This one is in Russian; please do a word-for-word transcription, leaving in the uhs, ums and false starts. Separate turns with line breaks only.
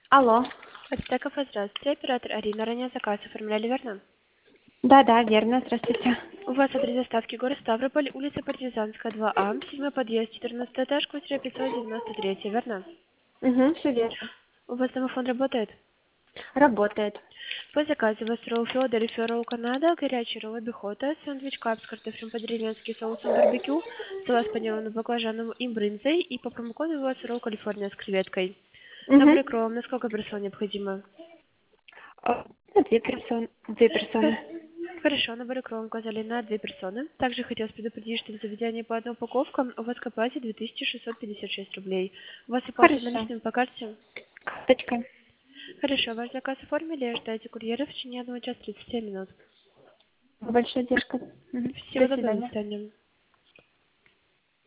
Алло.
Ацтека, здравствуйте. Оператор Арина. Ранее заказ оформляли, верно?
Да, да, верно. Здравствуйте.
У вас адрес доставки город Ставрополь, улица Партизанская, два А, седьмой подъезд, четырнадцатый этаж, квартира пятьсот девяносто три, верно?
Угу, все верно.
У вас домофон работает?
Работает.
По заказу у вас ролл Филадельфия, ролл Канада, горячий ролл Бихота, сэндвич кап с картофелем по-деревенски, соусом барбекю, салат с панированным баклажаном и брынзой, и по промокоду у вас ролл Калифорния с креветкой.
Угу.
Набор кровом, на сколько персон необходимо?
Две персоны. Две персоны.
Хорошо, набор кровом указали на две персоны. Также хотелось предупредить, что в заведении по одной упаковке у вас к оплате две тысячи шестьсот пятьдесят шесть рублей. У вас оплата
Хорошо.
наличными по карте?
Карточка.
Хорошо, ваш заказ оформили, ждайте курьера в течение одного часа тридцать семь минут.
Большая девушка. Угу.
Всего
До
доброго, до
свидания.
свидания.